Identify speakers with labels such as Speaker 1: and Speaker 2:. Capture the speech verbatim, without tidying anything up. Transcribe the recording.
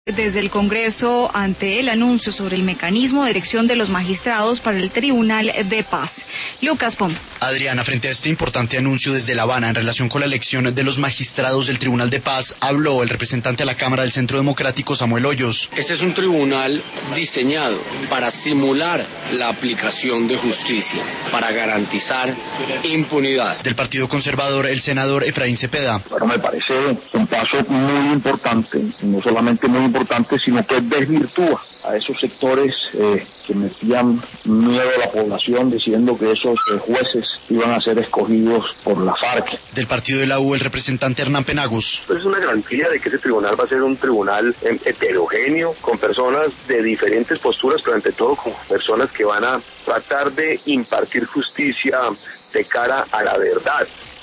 Speaker 1: Desde el Congreso, ante el anuncio sobre el mecanismo de elección de los magistrados para el Tribunal de Paz. Lucas Pombo.
Speaker 2: Adriana, frente a este importante anuncio desde La Habana en relación con la elección de los magistrados del Tribunal de Paz, habló el representante a la Cámara del Centro Democrático, Samuel Hoyos.
Speaker 3: Este es un tribunal diseñado para simular la aplicación de justicia, para garantizar impunidad.
Speaker 2: Del Partido Conservador, el senador Efraín Cepeda.
Speaker 4: Pero me parece un paso muy importante, no solamente muy importante, sino que desvirtúa a esos sectores eh, que metían miedo a la población diciendo que esos eh, jueces iban a ser escogidos por la FARC.
Speaker 2: Del partido de la U, el representante Hernán Penagos.
Speaker 5: Pues es una garantía de que ese tribunal va a ser un tribunal eh, heterogéneo, con personas de diferentes posturas, pero ante todo con personas que van a tratar de impartir justicia de cara a la verdad.